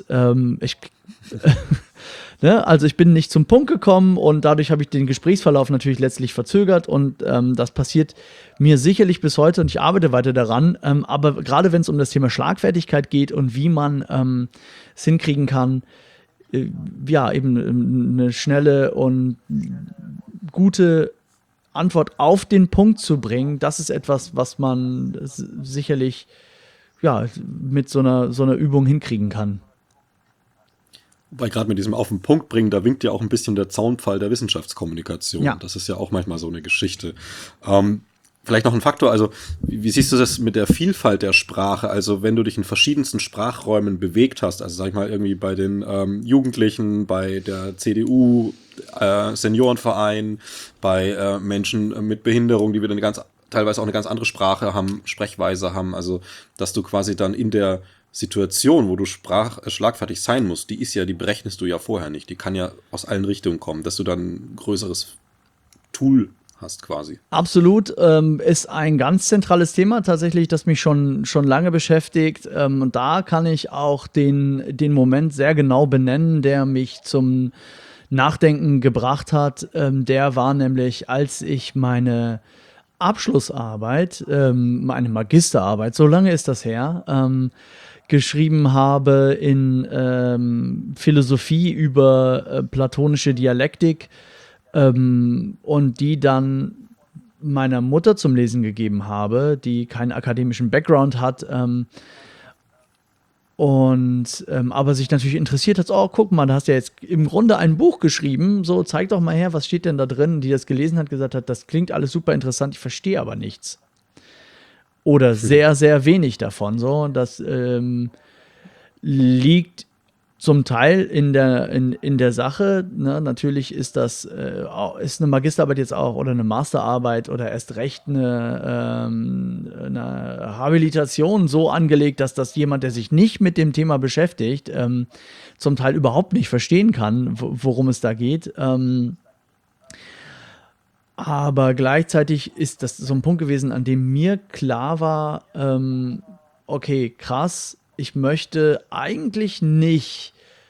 ne, also ich bin nicht zum Punkt gekommen und dadurch habe ich den Gesprächsverlauf natürlich letztlich verzögert und das passiert mir sicherlich bis heute und ich arbeite weiter daran. Aber gerade wenn es um das Thema Schlagfertigkeit geht und wie man es hinkriegen kann, ja, eben eine schnelle und gute Antwort auf den Punkt zu bringen, das ist etwas, was man sicherlich ja, mit so einer Übung hinkriegen kann. Weil gerade mit diesem auf den Punkt bringen, da winkt ja auch ein bisschen der Zaunpfahl der Wissenschaftskommunikation. Ja. Das ist ja auch manchmal so eine Geschichte. Vielleicht noch ein Faktor, also wie siehst du das mit der Vielfalt der Sprache? Also wenn du dich in verschiedensten Sprachräumen bewegt hast, also sag ich mal irgendwie bei den Jugendlichen, bei der CDU, Seniorenverein, bei Menschen mit Behinderung, die wieder teilweise auch eine ganz andere Sprache haben, Sprechweise haben, also dass du quasi dann in der Situation, wo du schlagfertig sein musst, die berechnest du ja vorher nicht, die kann ja aus allen Richtungen kommen, dass du dann ein größeres Tool hast quasi. Absolut, ist ein ganz zentrales Thema tatsächlich, das mich schon lange beschäftigt. Und da kann ich auch den Moment sehr genau benennen, der mich zum Nachdenken gebracht hat. Der war nämlich, als ich meine Abschlussarbeit, meine Magisterarbeit, so lange ist das her, geschrieben habe in Philosophie über platonische Dialektik, und die dann meiner Mutter zum Lesen gegeben habe, die keinen akademischen Background hat, aber sich natürlich interessiert hat, oh, guck mal, da hast du ja jetzt im Grunde ein Buch geschrieben, so, zeig doch mal her, was steht denn da drin? Die das gelesen hat, gesagt hat, das klingt alles super interessant, ich verstehe aber nichts. Oder sehr, sehr wenig davon, so, das liegt zum Teil in der Sache, ne? Natürlich ist das ist eine Magisterarbeit jetzt auch oder eine Masterarbeit oder erst recht eine Habilitation so angelegt, dass das jemand, der sich nicht mit dem Thema beschäftigt, zum Teil überhaupt nicht verstehen kann, worum es da geht. Aber gleichzeitig ist das so ein Punkt gewesen, an dem mir klar war, okay, krass, ich möchte eigentlich nicht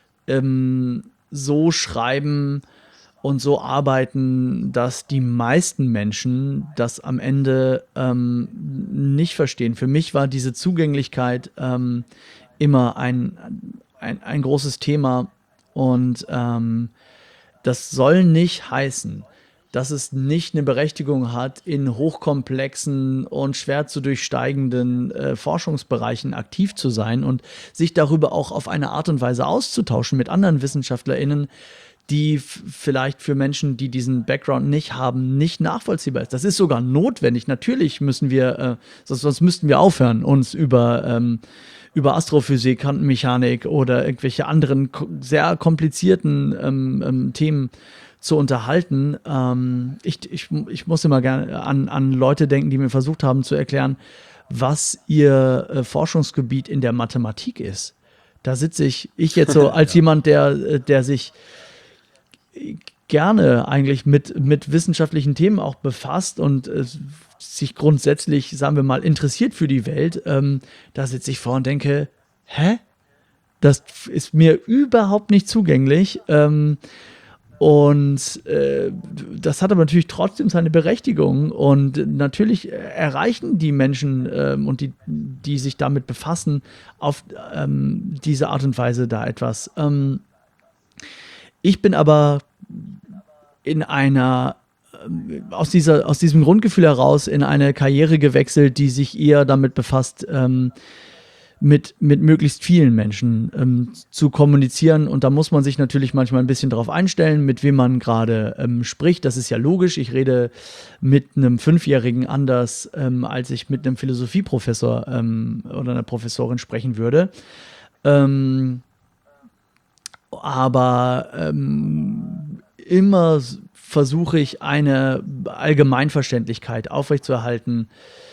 so schreiben und so arbeiten, dass die meisten Menschen das am Ende nicht verstehen. Für mich war diese Zugänglichkeit immer ein großes Thema und das soll nicht heißen, dass es nicht eine Berechtigung hat, in hochkomplexen und schwer zu durchsteigenden Forschungsbereichen aktiv zu sein und sich darüber auch auf eine Art und Weise auszutauschen mit anderen WissenschaftlerInnen, die vielleicht für Menschen, die diesen Background nicht haben, nicht nachvollziehbar ist. Das ist sogar notwendig. Natürlich müssen wir, sonst müssten wir aufhören, uns über Astrophysik, Quantenmechanik oder irgendwelche anderen sehr komplizierten Themen zu unterhalten. Ich muss immer gerne an Leute denken, die mir versucht haben zu erklären, was ihr Forschungsgebiet in der Mathematik ist. Da sitze ich jetzt so als jemand, der sich gerne eigentlich mit wissenschaftlichen Themen auch befasst und sich grundsätzlich, sagen wir mal, interessiert für die Welt. Da sitze ich vor und denke, hä? Das ist mir überhaupt nicht zugänglich. Und das hat aber natürlich trotzdem seine Berechtigung. Und natürlich erreichen die Menschen und die sich damit befassen, auf diese Art und Weise da etwas. Ich bin aber in einer aus diesem Grundgefühl heraus in eine Karriere gewechselt, die sich eher damit befasst, mit möglichst vielen Menschen zu kommunizieren. Und da muss man sich natürlich manchmal ein bisschen drauf einstellen, mit wem man gerade spricht. Das ist ja logisch. Ich rede mit einem Fünfjährigen anders, als ich mit einem Philosophieprofessor oder einer Professorin sprechen würde. Aber immer versuche ich, eine Allgemeinverständlichkeit aufrechtzuerhalten,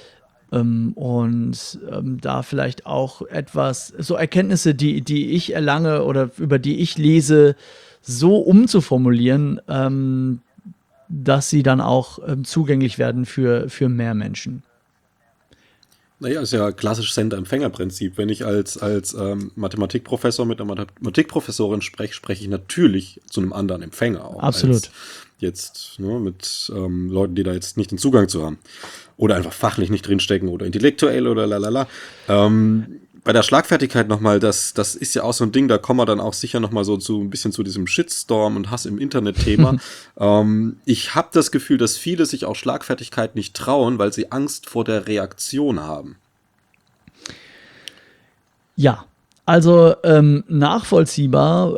und da vielleicht auch etwas, so Erkenntnisse, die ich erlange oder über die ich lese, so umzuformulieren, dass sie dann auch zugänglich werden für mehr Menschen. Naja, ist ja klassisch Sender-Empfänger-Prinzip. Wenn ich als Mathematikprofessor mit einer Mathematikprofessorin spreche, spreche ich natürlich zu einem anderen Empfänger auch. Absolut. Als jetzt mit Leuten, die da jetzt nicht den Zugang zu haben. Oder einfach fachlich nicht drinstecken oder intellektuell oder lalala. Bei der Schlagfertigkeit nochmal, das ist ja auch so ein Ding, da kommen wir dann auch sicher nochmal so ein bisschen zu diesem Shitstorm und Hass im Internet-Thema. Ich habe das Gefühl, dass viele sich auch Schlagfertigkeit nicht trauen, weil sie Angst vor der Reaktion haben. Ja, also nachvollziehbar,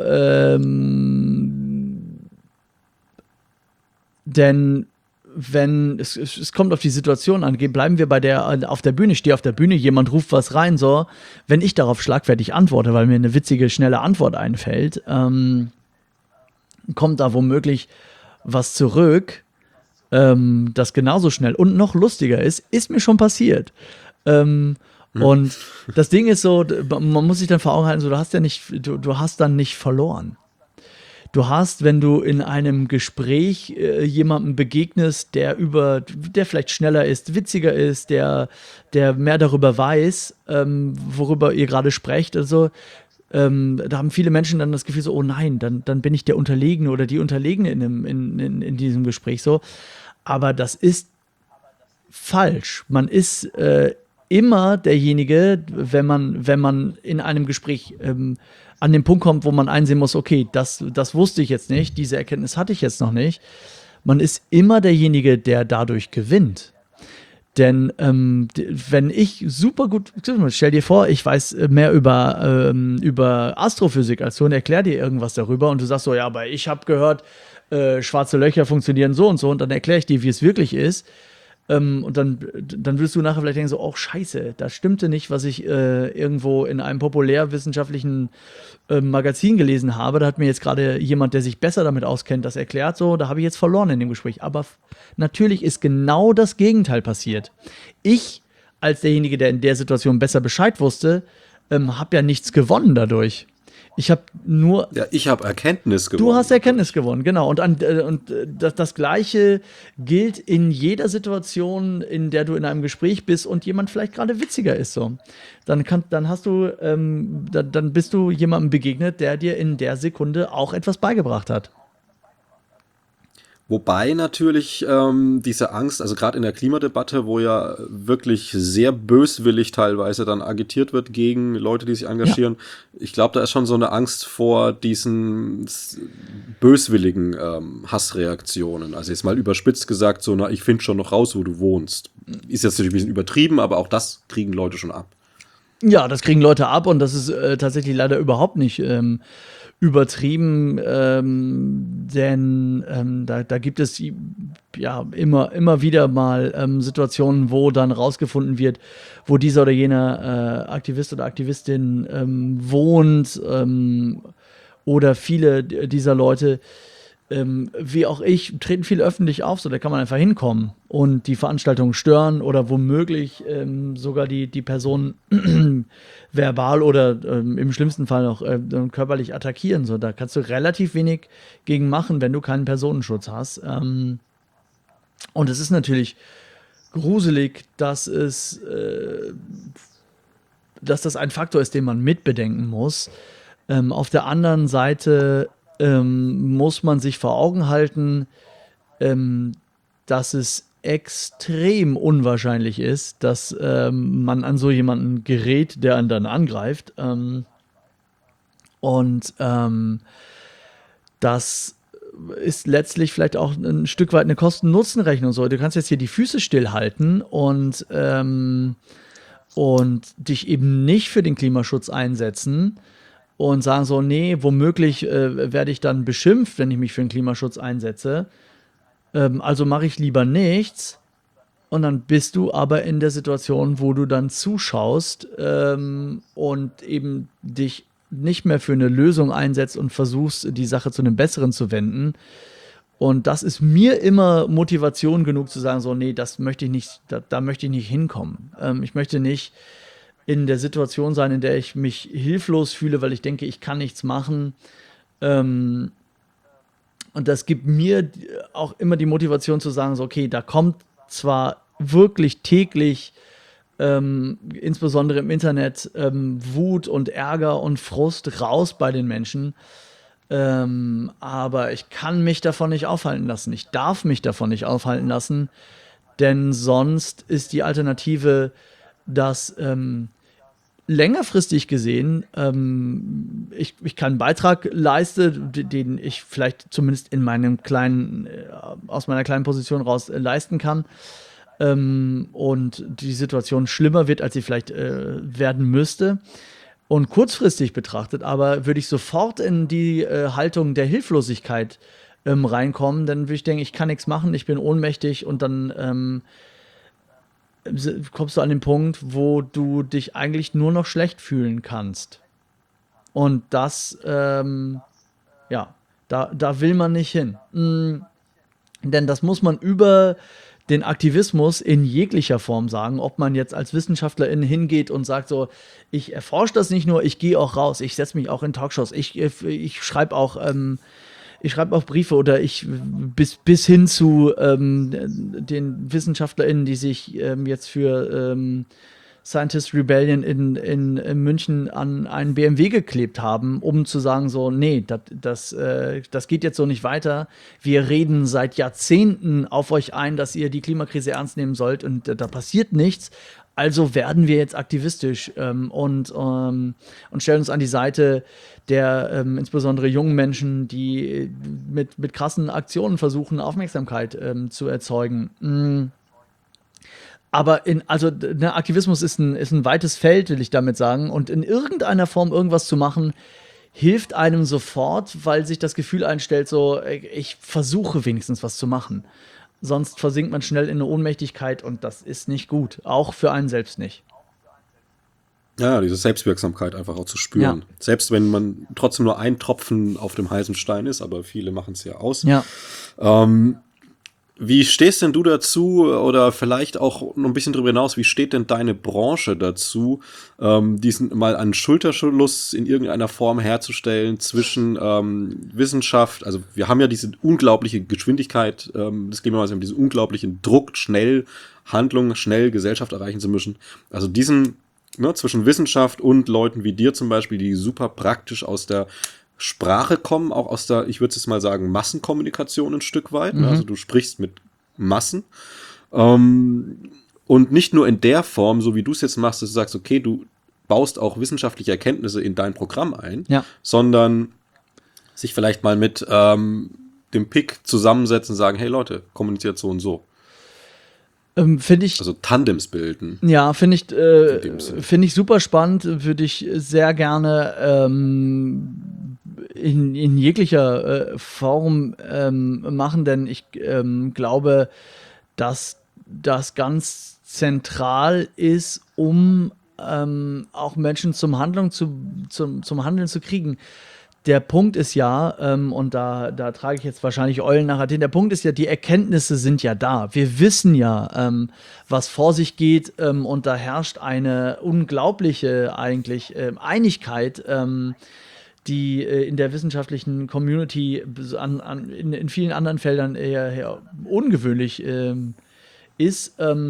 denn wenn es kommt auf die Situation an, bleiben wir auf der Bühne, ich stehe auf der Bühne, jemand ruft was rein, so, wenn ich darauf schlagfertig antworte, weil mir eine witzige, schnelle Antwort einfällt, kommt da womöglich was zurück, das genauso schnell und noch lustiger ist mir schon passiert. Und das Ding ist so, man muss sich dann vor Augen halten, so, du hast dann nicht verloren. Du hast, wenn du in einem Gespräch jemandem begegnest, der vielleicht schneller ist, witziger ist, der mehr darüber weiß, worüber ihr gerade sprecht, also da haben viele Menschen dann das Gefühl so, oh nein, dann bin ich der Unterlegene oder die Unterlegene in diesem Gespräch so. Aber das ist falsch. Man ist immer derjenige, wenn man in einem Gespräch an den Punkt kommt, wo man einsehen muss, okay, das wusste ich jetzt nicht, diese Erkenntnis hatte ich jetzt noch nicht. Man ist immer derjenige, der dadurch gewinnt. Denn wenn ich super gut, stell dir vor, ich weiß mehr über Astrophysik als du und erklär dir irgendwas darüber und du sagst so, ja, aber ich habe gehört, schwarze Löcher funktionieren so und dann erkläre ich dir, wie es wirklich ist. Und dann wirst du nachher vielleicht denken so, oh scheiße, das stimmte nicht, was ich irgendwo in einem populärwissenschaftlichen Magazin gelesen habe. Da hat mir jetzt gerade jemand, der sich besser damit auskennt, das erklärt, so, da habe ich jetzt verloren in dem Gespräch. Aber natürlich ist genau das Gegenteil passiert. Ich, als derjenige, der in der Situation besser Bescheid wusste, habe ja nichts gewonnen dadurch. Ich habe nur. Ja, ich habe Erkenntnis gewonnen. Du hast Erkenntnis gewonnen, genau. Und das Gleiche gilt in jeder Situation, in der du in einem Gespräch bist und jemand vielleicht gerade witziger ist. So. Dann bist du jemandem begegnet, der dir in der Sekunde auch etwas beigebracht hat. Wobei natürlich diese Angst, also gerade in der Klimadebatte, wo ja wirklich sehr böswillig teilweise dann agitiert wird gegen Leute, die sich engagieren, ich glaube, da ist schon so eine Angst vor diesen böswilligen Hassreaktionen. Also jetzt mal überspitzt gesagt, so, na, ich finde schon noch raus, wo du wohnst. Ist jetzt natürlich ein bisschen übertrieben, aber auch das kriegen Leute schon ab. Ja, das kriegen Leute ab und das ist tatsächlich leider überhaupt nicht übertrieben, denn da gibt es ja immer wieder mal Situationen, wo dann rausgefunden wird, wo dieser oder jener Aktivist oder Aktivistin wohnt, oder viele dieser Leute, wie auch ich, treten viel öffentlich auf, so da kann man einfach hinkommen und die Veranstaltung stören oder womöglich sogar die Person verbal oder im schlimmsten Fall auch körperlich attackieren. So, da kannst du relativ wenig gegen machen, wenn du keinen Personenschutz hast. Und es ist natürlich gruselig, dass das ein Faktor ist, den man mitbedenken muss. Auf der anderen Seite muss man sich vor Augen halten, dass es extrem unwahrscheinlich ist, dass man an so jemanden gerät, der einen dann angreift. Und das ist letztlich vielleicht auch ein Stück weit eine Kosten-Nutzen-Rechnung. So, du kannst jetzt hier die Füße stillhalten und dich eben nicht für den Klimaschutz einsetzen und sagen so, nee, womöglich werde ich dann beschimpft, wenn ich mich für den Klimaschutz einsetze. Also mache ich lieber nichts. Und dann bist du aber in der Situation, wo du dann zuschaust und eben dich nicht mehr für eine Lösung einsetzt und versuchst, die Sache zu einem Besseren zu wenden. Und das ist mir immer Motivation genug zu sagen, so, nee, das möchte ich nicht, da möchte ich nicht hinkommen. Ich möchte nicht in der Situation sein, in der ich mich hilflos fühle, weil ich denke, ich kann nichts machen. Und das gibt mir auch immer die Motivation zu sagen, so, okay, da kommt zwar wirklich täglich, insbesondere im Internet, Wut und Ärger und Frust raus bei den Menschen, aber ich kann mich davon nicht aufhalten lassen. Ich darf mich davon nicht aufhalten lassen, denn sonst ist die Alternative, dass längerfristig gesehen ich keinen Beitrag leiste, den ich vielleicht zumindest in meinem kleinen, aus meiner kleinen Position raus leisten kann, und die Situation schlimmer wird, als sie vielleicht werden müsste. Und kurzfristig betrachtet aber würde ich sofort in die Haltung der Hilflosigkeit reinkommen, dann würde ich denken, ich kann nichts machen, ich bin ohnmächtig und dann kommst du an den Punkt, wo du dich eigentlich nur noch schlecht fühlen kannst. Und das, ja, da will man nicht hin. Denn das muss man über den Aktivismus in jeglicher Form sagen, ob man jetzt als Wissenschaftlerin hingeht und sagt so, ich erforsche das nicht nur, ich gehe auch raus, ich setze mich auch in Talkshows, ich schreibe auch Briefe oder bis hin zu den WissenschaftlerInnen, die sich jetzt für Scientist Rebellion in München an einen BMW geklebt haben, um zu sagen so, nee, das geht jetzt so nicht weiter. Wir reden seit Jahrzehnten auf euch ein, dass ihr die Klimakrise ernst nehmen sollt und da passiert nichts. Also werden wir jetzt aktivistisch und stellen uns an die Seite der insbesondere jungen Menschen, die mit krassen Aktionen versuchen, Aufmerksamkeit zu erzeugen. Aber Aktivismus ist ein weites Feld, will ich damit sagen. Und in irgendeiner Form irgendwas zu machen, hilft einem sofort, weil sich das Gefühl einstellt, so, ich versuche wenigstens was zu machen. Sonst versinkt man schnell in eine Ohnmächtigkeit und das ist nicht gut. Auch für einen selbst nicht. Ja, diese Selbstwirksamkeit einfach auch zu spüren. Ja. Selbst wenn man trotzdem nur ein Tropfen auf dem heißen Stein ist, aber viele machen es ja aus. Ja. Wie stehst denn du dazu oder vielleicht auch noch ein bisschen darüber hinaus, wie steht denn deine Branche dazu, diesen mal einen Schulterschluss in irgendeiner Form herzustellen zwischen Wissenschaft, also wir haben ja diese unglaubliche Geschwindigkeit des Klimawandels, wir haben diesen unglaublichen Druck, schnell Handlungen, schnell Gesellschaft erreichen zu müssen. Also diesen, zwischen Wissenschaft und Leuten wie dir zum Beispiel, die super praktisch aus der Sprache kommen, auch aus der, ich würde jetzt mal sagen, Massenkommunikation ein Stück weit. Mhm. Also du sprichst mit Massen. Und nicht nur in der Form, so wie du es jetzt machst, dass du sagst, okay, du baust auch wissenschaftliche Erkenntnisse in dein Programm ein, sondern sich vielleicht mal mit dem PIC zusammensetzen und sagen, hey Leute, kommuniziert so und so. Finde ich. Also Tandems bilden. Ja, finde ich super spannend, würde ich sehr gerne in jeglicher Form machen, denn ich glaube, dass das ganz zentral ist, um auch Menschen zum Handeln zu kriegen. Der Punkt ist ja, und da trage ich jetzt wahrscheinlich Eulen nachher hin, der Punkt ist ja, die Erkenntnisse sind ja da. Wir wissen ja, was vor sich geht, und da herrscht eine unglaubliche eigentlich Einigkeit, die in der wissenschaftlichen Community in vielen anderen Feldern eher ungewöhnlich ist.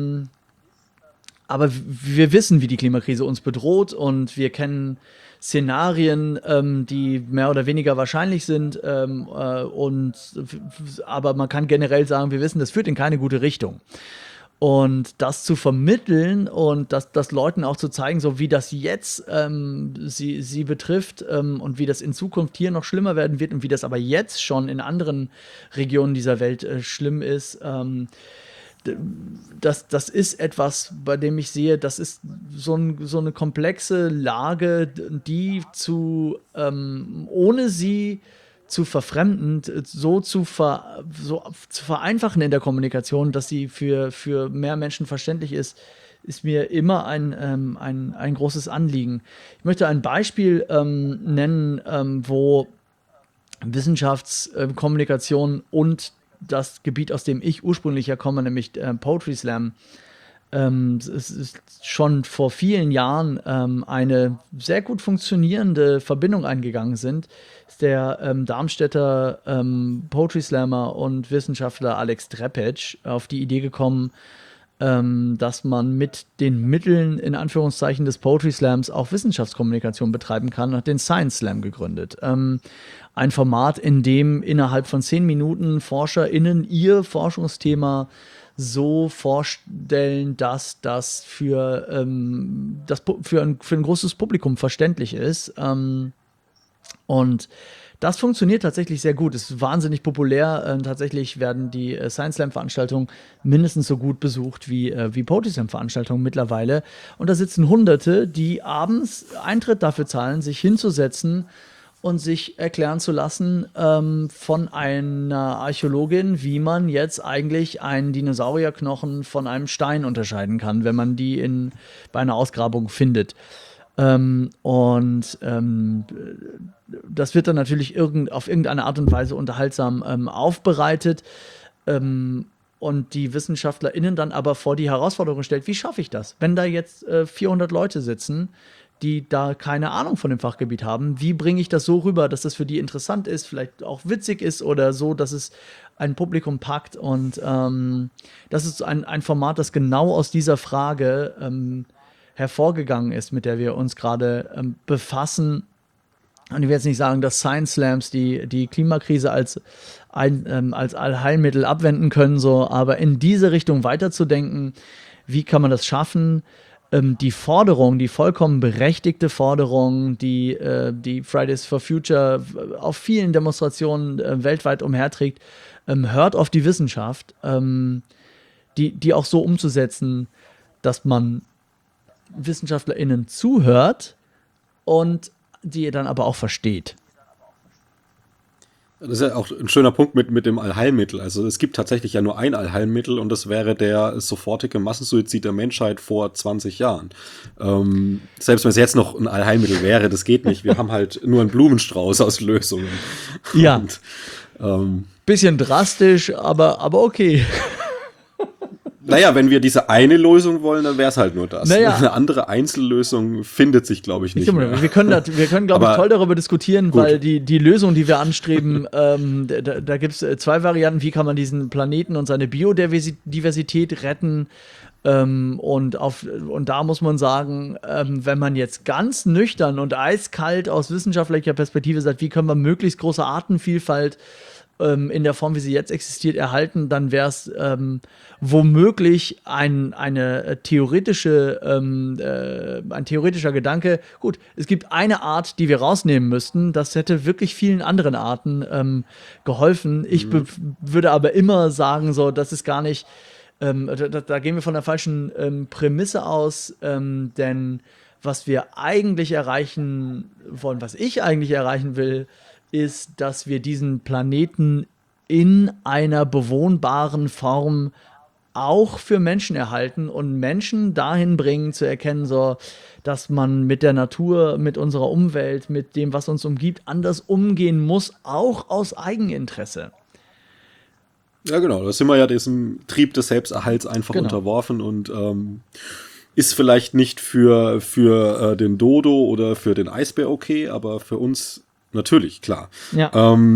Aber wir wissen, wie die Klimakrise uns bedroht und wir kennen Szenarien, die mehr oder weniger wahrscheinlich sind, aber man kann generell sagen, wir wissen, das führt in keine gute Richtung. Und das zu vermitteln und das Leuten auch zu zeigen, so wie das jetzt sie betrifft und wie das in Zukunft hier noch schlimmer werden wird und wie das aber jetzt schon in anderen Regionen dieser Welt schlimm ist, das ist etwas, bei dem ich sehe, das ist so eine komplexe Lage, die ohne sie zu verfremden, so zu vereinfachen in der Kommunikation, dass sie für mehr Menschen verständlich ist mir immer ein großes Anliegen. Ich möchte ein Beispiel nennen, wo Wissenschaftskommunikation und das Gebiet, aus dem ich ursprünglich herkomme, nämlich Poetry Slam, es ist schon vor vielen Jahren eine sehr gut funktionierende Verbindung eingegangen sind, ist der Darmstädter Poetry Slammer und Wissenschaftler Alex Drepetsch auf die Idee gekommen, dass man mit den Mitteln in Anführungszeichen des Poetry Slams auch Wissenschaftskommunikation betreiben kann, und hat den Science Slam gegründet. Ein Format, in dem innerhalb von 10 Minuten ForscherInnen ihr Forschungsthema so vorstellen, dass das für ein großes Publikum verständlich ist. Und das funktioniert tatsächlich sehr gut. Es ist wahnsinnig populär. Tatsächlich werden die Science Slam-Veranstaltungen mindestens so gut besucht wie Poetry Slam-Veranstaltungen mittlerweile. Und da sitzen Hunderte, die abends Eintritt dafür zahlen, sich hinzusetzen und sich erklären zu lassen von einer Archäologin, wie man jetzt eigentlich einen Dinosaurierknochen von einem Stein unterscheiden kann, wenn man die bei einer Ausgrabung findet. Das wird dann natürlich auf irgendeine Art und Weise unterhaltsam aufbereitet und die WissenschaftlerInnen dann aber vor die Herausforderung stellt, wie schaffe ich das? Wenn da jetzt 400 Leute sitzen, die da keine Ahnung von dem Fachgebiet haben, wie bringe ich das so rüber, dass das für die interessant ist, vielleicht auch witzig ist oder so, dass es ein Publikum packt, und das ist ein Format, das genau aus dieser Frage hervorgegangen ist, mit der wir uns gerade befassen. Und ich will jetzt nicht sagen, dass Science Slams die Klimakrise als Allheilmittel abwenden können, so, aber in diese Richtung weiterzudenken, wie kann man das schaffen? Die Forderung, die vollkommen berechtigte Forderung, die Fridays for Future auf vielen Demonstrationen weltweit umherträgt, hört auf die Wissenschaft, die auch so umzusetzen, dass man WissenschaftlerInnen zuhört und die dann aber auch versteht. Das ist ja auch ein schöner Punkt mit dem Allheilmittel. Also es gibt tatsächlich ja nur ein Allheilmittel, und das wäre der sofortige Massensuizid der Menschheit vor 20 Jahren. Selbst wenn es jetzt noch ein Allheilmittel wäre, das geht nicht. Wir haben halt nur einen Blumenstrauß aus Lösungen. Ja, bisschen drastisch, aber okay. Naja, wenn wir diese eine Lösung wollen, dann wäre es halt nur das. Naja. Eine andere Einzellösung findet sich, glaube ich, nicht mehr. Wir können, glaube ich, toll darüber diskutieren, gut, weil die Lösung, die wir anstreben, da gibt es 2 Varianten. Wie kann man diesen Planeten und seine Biodiversität retten? Und da muss man sagen, wenn man jetzt ganz nüchtern und eiskalt aus wissenschaftlicher Perspektive sagt, wie können wir möglichst große Artenvielfalt in der Form, wie sie jetzt existiert, erhalten, dann wäre es womöglich ein theoretischer Gedanke. Gut, es gibt eine Art, die wir rausnehmen müssten. Das hätte wirklich vielen anderen Arten geholfen. Ich würde aber immer sagen, so, das ist gar nicht, da gehen wir von der falschen Prämisse aus, denn was wir eigentlich erreichen wollen, was ich eigentlich erreichen will, ist, dass wir diesen Planeten in einer bewohnbaren Form auch für Menschen erhalten und Menschen dahin bringen, zu erkennen, so, dass man mit der Natur, mit unserer Umwelt, mit dem, was uns umgibt, anders umgehen muss, auch aus Eigeninteresse. Ja, genau. Da sind wir ja diesem Trieb des Selbsterhalts einfach unterworfen und ist vielleicht nicht für den Dodo oder für den Eisbär okay, aber für uns natürlich, klar. Ja.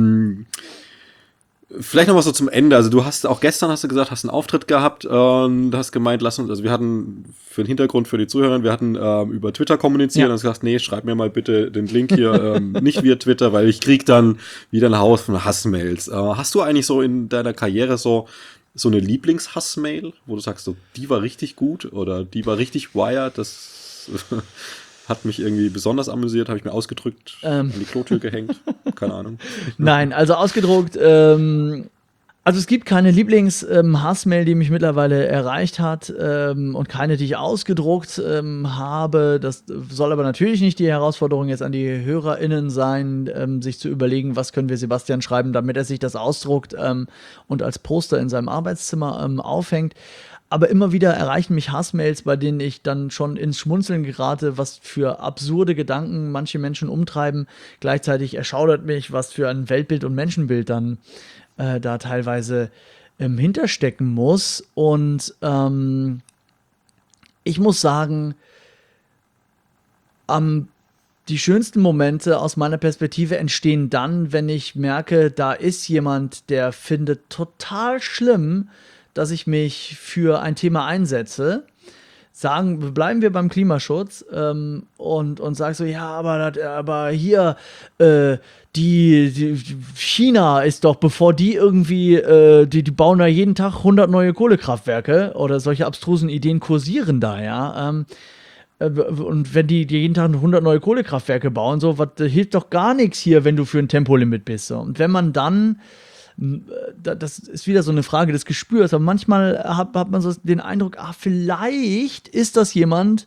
Vielleicht noch mal so zum Ende. Also du hast auch gestern, hast du gesagt, hast einen Auftritt gehabt und hast gemeint, also wir hatten für den Hintergrund für die Zuhörer, wir hatten über Twitter kommuniziert und hast gesagt, nee, schreib mir mal bitte den Link hier nicht via Twitter, weil ich krieg dann wieder ein Haus von Hassmails. Hast du eigentlich so in deiner Karriere so so eine Lieblingshassmail, wo du sagst, so, die war richtig gut oder die war richtig wired, das hat mich irgendwie besonders amüsiert, habe ich mir ausgedrückt, an die Klotür gehängt, keine Ahnung. Nein, also ausgedruckt, also es gibt keine Lieblings-Hassmail, die mich mittlerweile erreicht hat und keine, die ich ausgedruckt habe. Das soll aber natürlich nicht die Herausforderung jetzt an die HörerInnen sein, sich zu überlegen, was können wir Sebastian schreiben, damit er sich das ausdruckt und als Poster in seinem Arbeitszimmer aufhängt. Aber immer wieder erreichen mich Hassmails, bei denen ich dann schon ins Schmunzeln gerate, was für absurde Gedanken manche Menschen umtreiben. Gleichzeitig erschaudert mich, was für ein Weltbild und Menschenbild dann da teilweise hinterstecken muss. Und ich muss sagen, die schönsten Momente aus meiner Perspektive entstehen dann, wenn ich merke, da ist jemand, der findet total schlimm, dass ich mich für ein Thema einsetze. Bleiben wir beim Klimaschutz und sag so, ja, aber hier, die China ist doch, bevor die irgendwie, die bauen da jeden Tag 100 neue Kohlekraftwerke oder solche abstrusen Ideen kursieren da, ja. Und wenn die jeden Tag 100 neue Kohlekraftwerke bauen, so, was hilft doch gar nichts hier, wenn du für ein Tempolimit bist. So. Und wenn man dann das ist wieder so eine Frage des Gespürs, aber manchmal hat man so den Eindruck, vielleicht ist das jemand,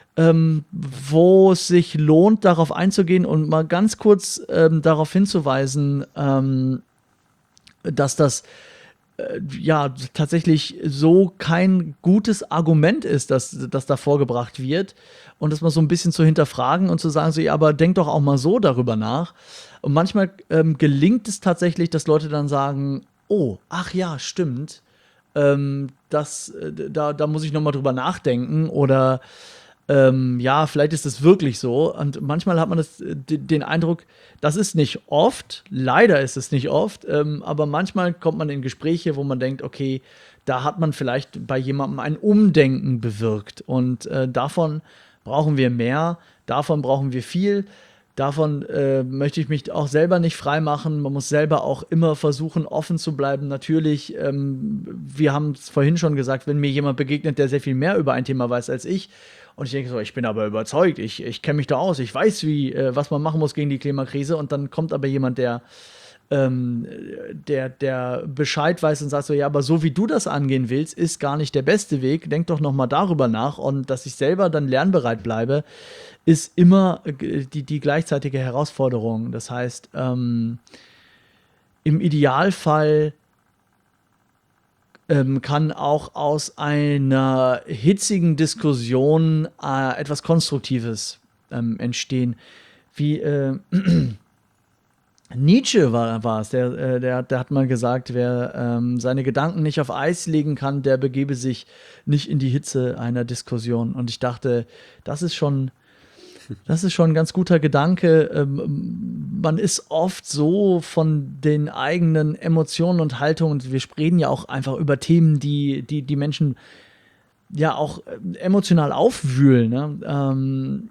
wo es sich lohnt, darauf einzugehen und mal ganz kurz darauf hinzuweisen, dass das ja tatsächlich so kein gutes Argument ist, das da vorgebracht wird und das mal so ein bisschen zu hinterfragen und zu sagen, so, ja, aber denk doch auch mal so darüber nach. Und manchmal gelingt es tatsächlich, dass Leute dann sagen, oh, ach ja, stimmt, da muss ich noch mal drüber nachdenken oder ja, vielleicht ist es wirklich so. Und manchmal hat man den Eindruck, das ist nicht oft, leider ist es nicht oft, aber manchmal kommt man in Gespräche, wo man denkt, okay, da hat man vielleicht bei jemandem ein Umdenken bewirkt. Und davon brauchen wir mehr, davon brauchen wir viel. Davon möchte ich mich auch selber nicht freimachen. Man muss selber auch immer versuchen, offen zu bleiben. Natürlich, wir haben es vorhin schon gesagt, wenn mir jemand begegnet, der sehr viel mehr über ein Thema weiß als ich, und ich denke so, ich bin aber überzeugt, ich kenne mich da aus, ich weiß, was man machen muss gegen die Klimakrise, und dann kommt aber jemand, der Bescheid weiß und sagt so, ja, aber so wie du das angehen willst, ist gar nicht der beste Weg, denk doch noch mal darüber nach, und dass ich selber dann lernbereit bleibe, ist immer die gleichzeitige Herausforderung. Das heißt, im Idealfall kann auch aus einer hitzigen Diskussion etwas Konstruktives entstehen. Wie Nietzsche war es, der hat mal gesagt, wer seine Gedanken nicht auf Eis legen kann, der begebe sich nicht in die Hitze einer Diskussion. Und ich dachte, das ist schon ein ganz guter Gedanke. Man ist oft so von den eigenen Emotionen und Haltungen, und wir reden ja auch einfach über Themen, die Menschen ja auch emotional aufwühlen. Ne?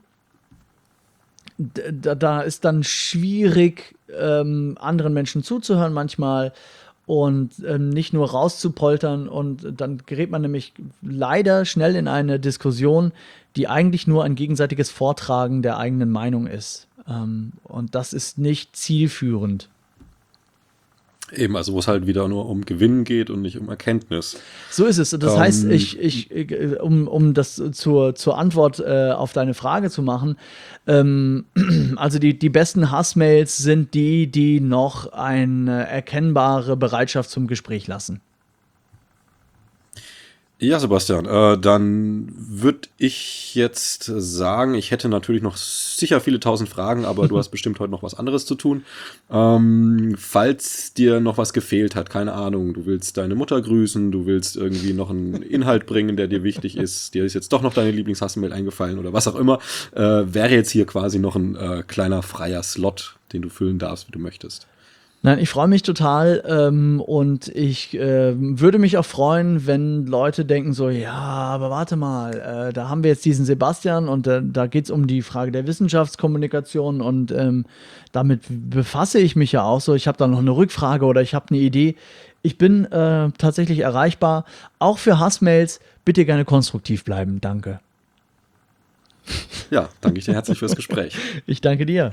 Da ist dann schwierig, anderen Menschen zuzuhören manchmal und nicht nur rauszupoltern, und dann gerät man nämlich leider schnell in eine Diskussion, die eigentlich nur ein gegenseitiges Vortragen der eigenen Meinung ist. Und das ist nicht zielführend. Eben, also wo es halt wieder nur um Gewinnen geht und nicht um Erkenntnis. So ist es. Das heißt, um das zur Antwort auf deine Frage zu machen, also die besten Hassmails sind die noch eine erkennbare Bereitschaft zum Gespräch lassen. Ja, Sebastian, dann würde ich jetzt sagen, ich hätte natürlich noch sicher viele tausend Fragen, aber du hast bestimmt heute noch was anderes zu tun. Falls dir noch was gefehlt hat, keine Ahnung, du willst deine Mutter grüßen, du willst irgendwie noch einen Inhalt bringen, der dir wichtig ist, dir ist jetzt doch noch deine Lieblingshassmail eingefallen oder was auch immer, wäre jetzt hier quasi noch ein kleiner freier Slot, den du füllen darfst, wie du möchtest. Nein, ich freue mich total und ich würde mich auch freuen, wenn Leute denken so, ja, aber warte mal, da haben wir jetzt diesen Sebastian und da geht es um die Frage der Wissenschaftskommunikation und damit befasse ich mich ja auch so. Ich habe da noch eine Rückfrage oder ich habe eine Idee. Ich bin tatsächlich erreichbar, auch für Hassmails. Bitte gerne konstruktiv bleiben. Danke. Ja, danke ich dir herzlich fürs Gespräch. Ich danke dir.